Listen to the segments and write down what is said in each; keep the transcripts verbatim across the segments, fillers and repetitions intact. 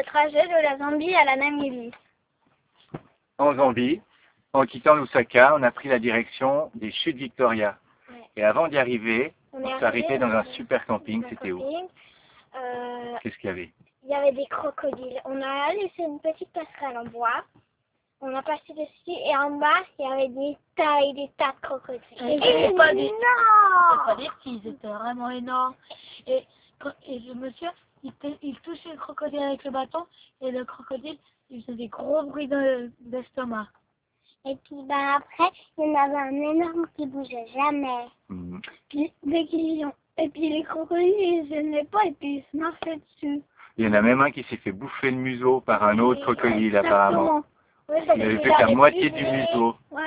trajet de la Zambie à la Namibie. En Zambie, en quittant Lusaka, on a pris la direction des chutes Victoria. Ouais. Et avant d'y arriver, on, on s'est arrêté dans un super camping. C'était où? euh, Qu'est-ce qu'il y avait? Il y avait des crocodiles. On a laissé une petite passerelle en bois. On a passé dessus et en bas, il y avait des tas et des tas de crocodiles. Et c'était pas des, c'était pas des petits, c'était vraiment énorme. Et, et le monsieur, il, il touchait le crocodile avec le bâton et le crocodile, il faisait des gros bruits d'estomac. Et puis ben après, il y en avait un énorme qui bougeait jamais. Mmh. Puis, dès qu'ils ont... Et puis les crocodiles, ils ne gênaient pas et puis ils se marchaient dessus. Il y en a même un qui s'est fait bouffer le museau par un autre crocodile apparemment. Ouais, il avait fait la moitié du museau. Ouais.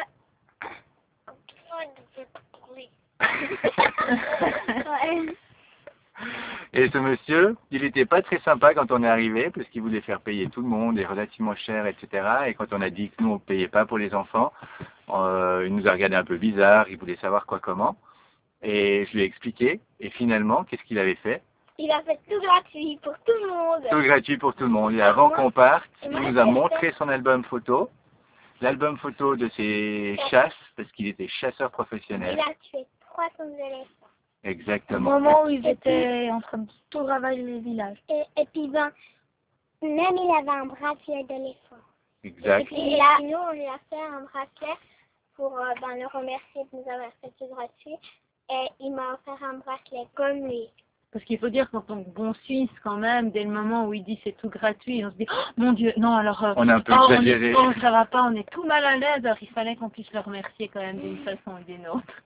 Et ce monsieur, il n'était pas très sympa quand on est arrivé, parce qu'il voulait faire payer tout le monde, et relativement cher, et cetera. Et quand on a dit que nous, on ne payait pas pour les enfants, euh, il nous a regardé un peu bizarre, il voulait savoir quoi, comment. Et je lui ai expliqué, et finalement, qu'est-ce qu'il avait fait? Il a fait tout gratuit pour tout le monde. Tout gratuit pour tout le monde. Et avant qu'on parte, il nous a montré son album photo, l'album photo de ses chasses, parce qu'il était chasseur professionnel. Il a tué trois cents éléphants. Exactement. Au moment où ils étaient en train de tout ravager les villages. Et, et puis ben, même il avait un bracelet d'éléphant. Exact. Et puis là, nous, on lui a fait un bracelet pour euh, ben, le remercier de nous avoir fait tout gratuit. Et il m'a offert un bracelet comme lui. Parce qu'il faut dire qu'en tant que bon Suisse, quand même, dès le moment où il dit c'est tout gratuit, on se dit oh, mon Dieu, non alors euh, on a un peu oh, exagéré. On est, oh, ça va pas, on est tout mal à l'aise, alors il fallait qu'on puisse le remercier quand même d'une façon ou d'une autre.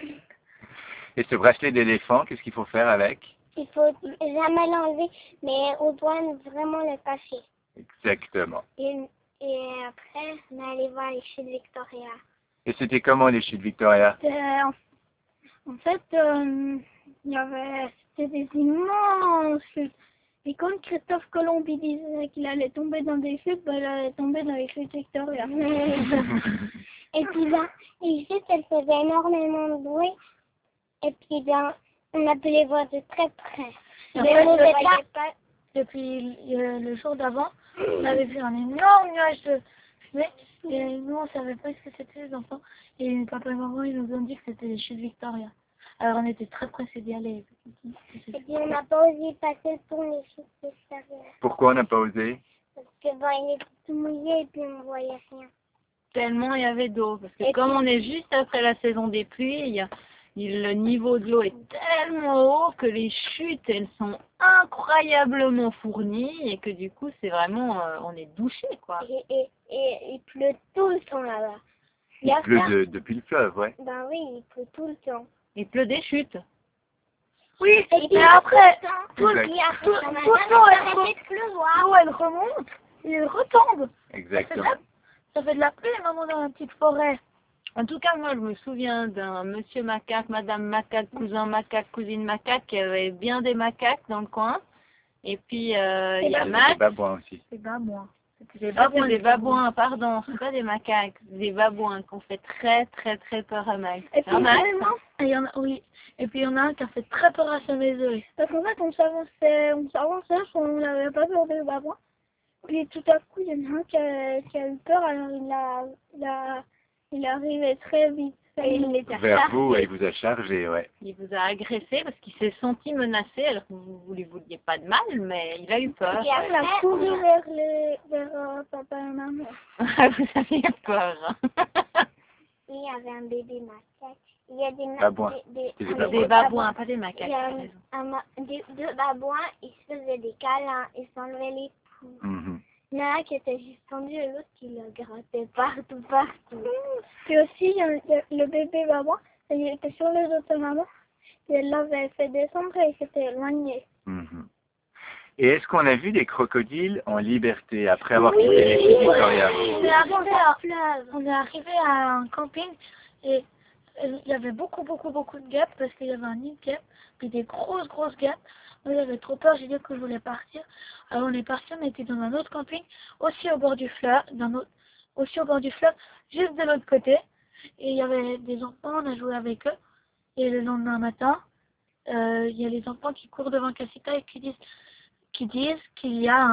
Et ce bracelet d'éléphant, qu'est-ce qu'il faut faire avec? Il faut jamais l'enlever, mais on doit vraiment le cacher. Exactement. Et, et après, on est allé voir les chutes Victoria. Et c'était comment les chutes Victoria? En, en fait, euh, il y avait c'était des immenses chutes. Et quand Christophe Colomb disait qu'il allait tomber dans des chutes, ben, il allait tomber dans les chutes Victoria. Et puis là, les chutes, elles faisaient énormément de bruit. Et puis là, on a pu les voir de très près. Et Mais en on ne fait, voyait pas. Depuis euh, le jour d'avant, on avait vu un énorme nuage de fumée. Et nous, on ne savait pas ce que c'était les enfants. Et papa et maman, ils nous ont dit que c'était les chutes Victoria. Alors on était très pressés d'y aller. Et puis on n'a pas osé passer pour les chutes Victoria. Pourquoi on n'a pas osé? Parce que bon, il était tout mouillé et puis on ne voyait rien. Tellement il y avait d'eau. Parce que et comme puis, on est juste après la saison des pluies, il y a, il, le niveau de l'eau est tellement haut que les chutes, elles sont incroyablement fournies et que du coup, c'est vraiment, euh, on est douché, quoi. Et, et, et il pleut tout le temps là-bas. Il, il pleut de, depuis le fleuve, ouais. Ben oui, il pleut tout le temps. Il pleut des chutes. Oui, et mais après, tout, exact. tout, tout, tout le temps, l'eau, elle remonte et elle retombe. Exactement. Ça fait, ça fait de la pluie, maman, dans la petite forêt. En tout cas, moi, je me souviens d'un monsieur macaque, madame macaque, cousin macaque, cousine macaque, qui avait bien des macaques dans le coin. Et puis, euh, il y a Max. Des babouins aussi. C'est babouins. C'était des babouins, des babouins, pardon, c'est pas des macaques, des babouins qui ont fait très, très, très peur à Max. Et puis, il y en a, oui. Et puis, il y en a un qui a fait très peur à sa maison. Parce qu'en fait, on s'avançait, on s'avançait, on n'avait pas peur des babouins. Puis, tout à coup, il y en a un qui a, qui a eu peur, alors il a, il a, il arrivait très vite. Et il les a Vers vous, et il vous a chargé, ouais. Il vous a agressé parce qu'il s'est senti menacé, alors que vous ne lui vouliez pas de mal, mais il a eu peur. Et après, il a couru vers, les, vers euh, papa et maman. Vous aviez peur. Hein. il y avait un bébé macaque. Il y a des babouins. Des, des, des, des, des babouins, pas des macaques. Il y a un, un, des, deux babouins, ils se faisaient des câlins, ils s'enlevaient les poux. Mm-hmm. Il y en a un qui était juste tendu et l'autre qui le grattait partout, partout. Puis aussi, il y a le, le bébé babouin, il était sur le dos de maman. Et elle l'avait fait descendre et il s'était éloigné. Mm-hmm. Et est-ce qu'on a vu des crocodiles en liberté après avoir oui, quitté les chutes Victoria? On est arrivé à, on est arrivé à un camping et il y avait beaucoup, beaucoup, beaucoup de guêpes parce qu'il y avait un nid de guêpes, puis des grosses, grosses guêpes. Moi, j'avais trop peur, j'ai dit que je voulais partir. Alors on est parti, on était dans un autre camping, aussi au bord du fleuve, dans notre, aussi au bord du fleuve, juste de l'autre côté. Et il y avait des enfants, on a joué avec eux. Et le lendemain matin, euh, il y a les enfants qui courent devant Cassita et qui disent qui disent qu'il y a un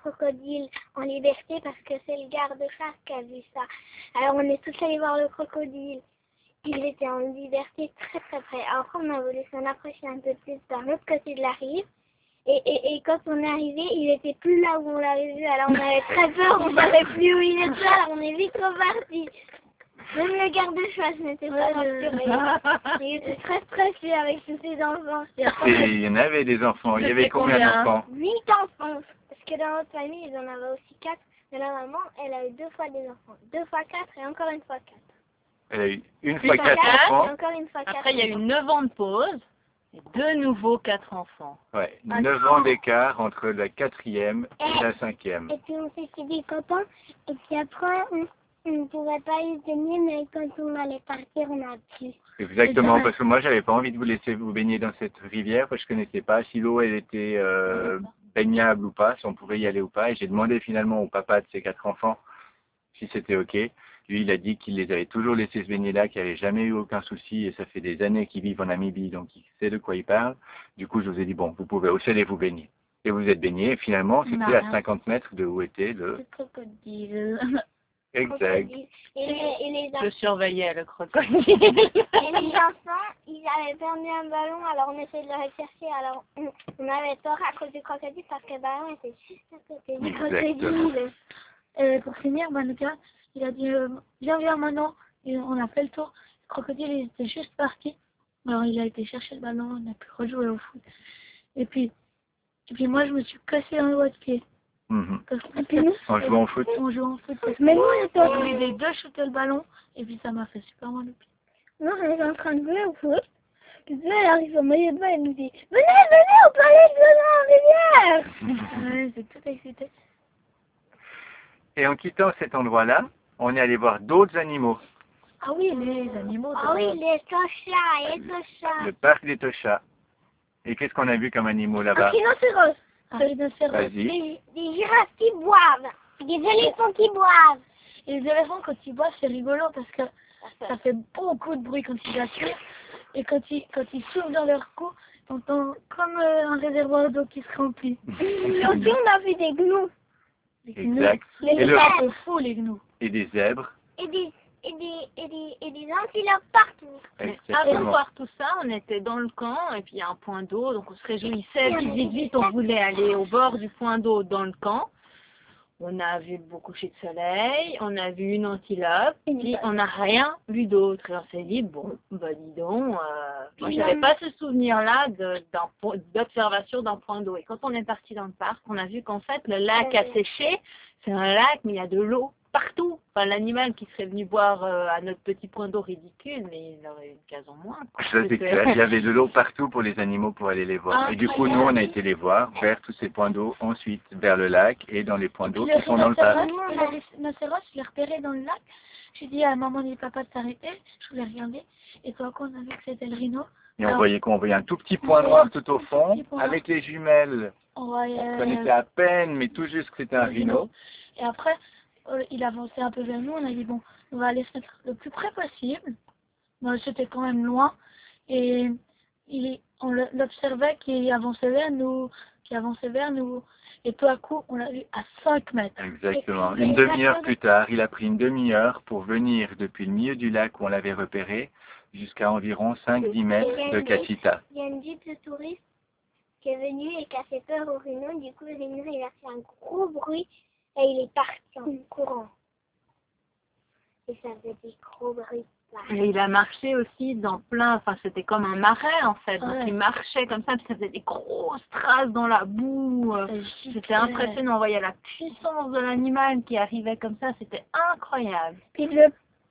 crocodile en liberté parce que c'est le garde-chasse qui a vu ça. Alors on est tous allés voir le crocodile. Il était en liberté très très près. Après on a voulu s'en approcher un peu plus par l'autre côté de la rive. Et, et, et quand on est arrivé, il était plus là où on l'avait vu. Alors on avait très peur, on savait plus où il était. Alors on est vite reparti. Même le garde-chasse n'était pas rassuré. Il était très stressé avec tous ses enfants. Et il y en avait des enfants. Il y avait combien d'enfants? Huit enfants. Parce que dans notre famille, ils en avaient aussi quatre. Mais la maman, elle a eu deux fois des enfants. Deux fois quatre et encore une fois quatre. Elle a eu une Puis fois ça quatre quatre, enfants. Et encore une fois quatre. Après, il y a eu neuf ans de pause. Et de nouveau quatre enfants. Ouais, neuf ans d'écart entre la quatrième et la cinquième. Et puis on s'était dit copains. Et puis après, on ne pouvait pas y tenir, mais quand on allait partir, on a pu. Exactement, parce que moi, j'avais pas envie de vous laisser vous baigner dans cette rivière, parce que je connaissais pas si l'eau, elle était euh, baignable ou pas, si on pouvait y aller ou pas. Et j'ai demandé finalement au papa de ses quatre enfants si c'était OK. Lui, il a dit qu'il les avait toujours laissés se baigner là, qu'il n'y avait jamais eu aucun souci, et ça fait des années qu'ils vivent en Namibie, donc il sait de quoi il parle. Du coup, je vous ai dit, bon, vous pouvez aussi aller vous baigner. Et vous êtes baigné, et finalement, c'était à cinquante mètres de où était le... Le crocodile. Exact. Et les, et les Je surveillais le crocodile. Et les enfants, ils avaient perdu un ballon, alors on essayait de le rechercher. Alors on, on avait tort à cause du crocodile parce que le ballon était juste à côté du Exactement. crocodile. Euh, pour finir, ben, le gars, il a dit euh, viens, viens maintenant. Et on a fait le tour. Le crocodile, il était juste parti. Alors il a été chercher le ballon, on a pu rejouer au foot. Et puis, et puis moi, je me suis cassé un doigt de pied. Mhm. Parce que Et puis nous, En jouant au foot. on joue en foot. Parce que mais nous, on était, on voulait les deux shooter le ballon. Et puis ça m'a fait super mal au pied. nous, on était en train de jouer au foot. Puis là, elle arrive au milieu de moi et nous dit venez, venez, on peut aller se donner en rivière. Ouais, c'est tout excité. Et en quittant cet endroit-là, on est allé voir d'autres animaux. Ah oui, les animaux. Ah oui, les tochas, les tochas. Le parc des Tochas. Et qu'est-ce qu'on a vu comme animaux Un là-bas? rhinocéros. Un rhinocéros. Vas-y. Des, des girafes qui boivent. Des éléphants qui boivent. Et les éléphants, quand ils boivent, c'est rigolo parce que ça fait beaucoup de bruit quand ils attirent. Et quand ils, quand ils soufflent dans leur cou, t'entends comme euh, un réservoir d'eau qui se remplit. Et aussi, on a vu des gnous. Les gnous. Exact. Les Et, le- gnous, c'est fou, les gnous. et des zèbres. Et des, et des, et des, et des antilopes partout. Mais avant de Exactement. voir tout ça, on était dans le camp et puis il y a un point d'eau, donc on se réjouissait. Vite, vite, vite, on voulait aller au bord du point d'eau dans le camp. On a vu le beau coucher de soleil, on a vu une antilope, puis on n'a rien vu d'autre. Et on s'est dit, bon, bah dis donc, euh, moi j'avais pas ce souvenir-là de- d'un po- d'observation d'un point d'eau. Et quand on est parti dans le parc, on a vu qu'en fait le lac a séché, c'est un lac, mais il y a de l'eau partout. Enfin, l'animal qui serait venu boire euh, à notre petit point d'eau ridicule, mais il aurait une case en moins. quoi. Ça, c'est clair. Il y avait de l'eau partout pour les animaux pour aller les voir. Et du coup, nous, on a été les voir vers tous ces points d'eau, ensuite vers le lac et dans les points d'eau Le qui sont dans le parc. rhinocéros, le rhinocéros, je l'ai repéré dans le lac. J'ai dit à maman et papa de s'arrêter. Je voulais regarder. Et quand on a vu que c'était le rhino, Et on voyait qu'on voyait un tout petit point noir tout au fond, avec les jumelles. on voyait On connaissait à peine, mais tout juste que c'était un rhino. Et après, euh, il avançait un peu vers nous. On a dit, bon, on va aller se mettre le plus près possible. Bon, c'était quand même loin. Et il, on le- l'observait qui avançait vers nous, qui avançait vers nous. Et peu à coup, on l'a vu à cinq mètres. Exactement. Une demi-heure plus tard, il a pris une demi-heure pour venir depuis le milieu du lac où on l'avait repéré jusqu'à environ cinq à dix mètres de Kachita. Il y a une jeep de touristes qui est venue et qui a fait peur au rhino. Du coup, le rhino, il a fait un gros bruit et il est parti en courant. Et ça faisait des gros bruits. Et il a marché aussi dans plein, enfin c'était comme un marais en fait, donc Ouais. il marchait comme ça, puis ça faisait des grosses traces dans la boue. euh, C'était impressionnant, on voyait la puissance de l'animal qui arrivait comme ça, c'était incroyable. Puis le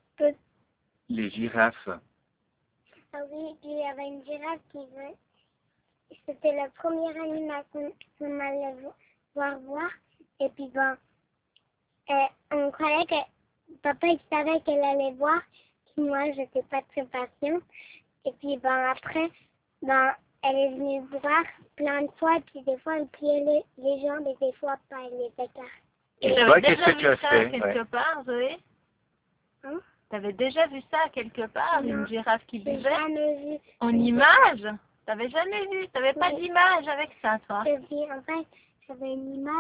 Les girafes. Ah oui, il y avait une girafe qui venait. C'était le premier animal qu'on qu'on allait vo- voir voir. Et puis bon, euh, on croyait que papa il savait qu'elle allait voir. Puis moi, j'étais pas très patiente. Et puis bon, après, bon, elle est venue voir plein de fois. Puis des fois, elle pliait les, les jambes et des fois pas, elle les écartait. Et T'avais toi, déjà qu'est-ce que vu tu as ça fait? quelque Ouais. part, Zoé? Hein? T'avais déjà vu ça quelque part, Non. une girafe qui J'ai buvait? jamais vu. En image? T'avais jamais vu? T'avais pas Oui. d'image avec ça, toi? Et puis en fait, j'avais une image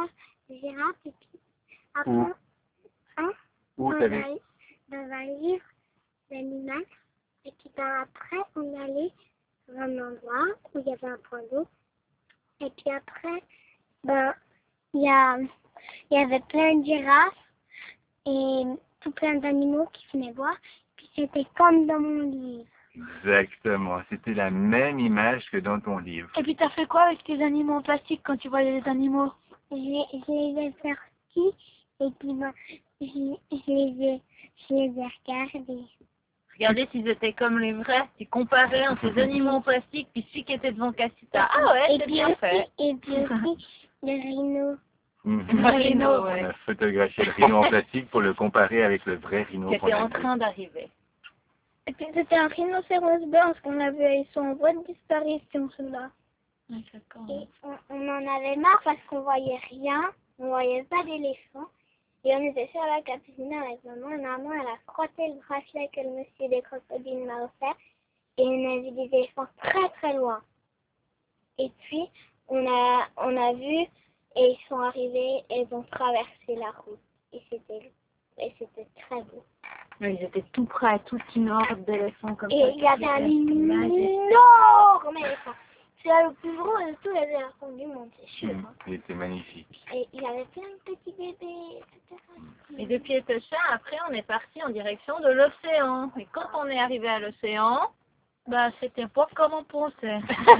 girafe et puis après, Où hein, Où dans, t'avais... un, dans un livre d'animal. Et puis ben, après, on allait dans un endroit où il y avait un point d'eau. Et puis après, ben, il y, a, il y avait plein de girafes et tout plein d'animaux qui venaient voir. Puis c'était comme dans mon livre. Exactement, c'était la même image que dans ton livre. Et puis t'as fait quoi avec tes animaux en plastique quand tu voyais les animaux? Je, je les ai sortis et puis ben, je, je, les ai, je les ai regardés. Regardez s'ils étaient comme les vrais. Tu comparais entre les animaux en plastique puis celui qui était devant Cassita. Ah ouais, Et c'est puis bien aussi, fait. et puis aussi le rhino. Mhm. Le rhino, ouais. On a photographié le rhino en plastique pour le comparer avec le vrai rhino Qui qu'on était a en vu. train d'arriver. Et puis c'était un rhinocéros blanc, ce qu'on avait, ils sont en voie de disparition, ceux-là. Et on, on en avait marre parce qu'on voyait rien, on voyait pas d'éléphant. Et on était sur la capitale avec maman. Et maman, elle a frotté le bracelet que le monsieur des crocodiles m'a offert. Et on a vu des éléphants très très loin. Et puis, on a, on a vu, et ils sont arrivés, et ils ont traversé la route. Et c'était, et c'était très beau. Ils étaient tout près, tout énormes d'éléphants comme ça. Et il y avait un Magique. énorme éléphant. C'est le plus gros de tous les éléphants du monde, c'est sûr. Mhm. hein. Il était magnifique. Et il y avait plein de petits bébés, et cetera. Et depuis Etosha, après, on est parti en direction de l'océan. Et quand on est arrivé à l'océan, bah, c'était pas comme on pensait.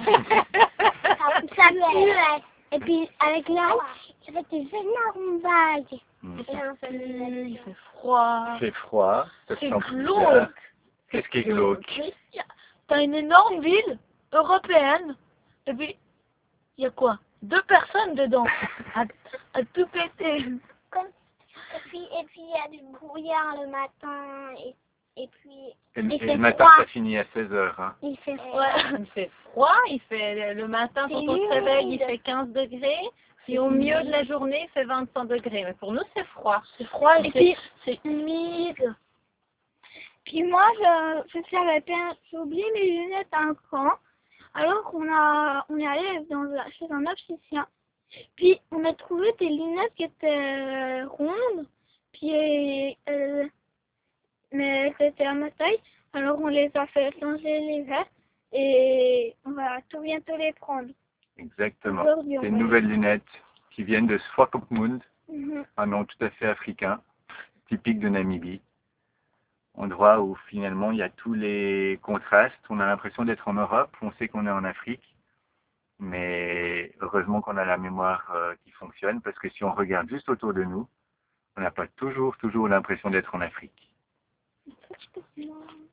Ça, ça puait. Et puis, avec l'eau, il y avait des énormes vagues. Mhm. Et on se levait. Il fait froid. Il fait froid, ça C'est sent glauque. bizarre. Qu'est-ce qui est glauque? T'as une énorme ville européenne, et puis il y a quoi? Deux personnes dedans, à, à tout péter. Comme, et puis et puis il y a du brouillard le matin, et, et puis Et, le- il et fait le matin, froid. ça finit à seize heures. Hein. Il fait froid. Ouais, il fait froid, il fait le matin quand C'est on se réveille, il humide. fait quinze degrés, puis au milieu de la journée, il fait vingt-cinq degrés. Mais pour nous, c'est froid. C'est froid et, Et puis, c'est humide. puis moi, je, je savais bien, j'ai oublié mes lunettes à un camp, alors qu'on a, on est allé dans la, chez un opticien. Puis on a trouvé des lunettes qui étaient euh, rondes, puis euh, mais c'était à ma taille. Alors on les a fait changer les verres et on va tout bientôt les prendre. Exactement. Aujourd'hui, on Des va- nouvelles lunettes qui viennent de Swakopmund, Mhm. un nom tout à fait africain, typique de Namibie. Endroit où finalement il y a tous les contrastes. On a l'impression d'être en Europe, on sait qu'on est en Afrique, mais heureusement qu'on a la mémoire euh, qui fonctionne, parce que si on regarde juste autour de nous, on n'a pas toujours, toujours l'impression d'être en Afrique. Est-ce que je peux-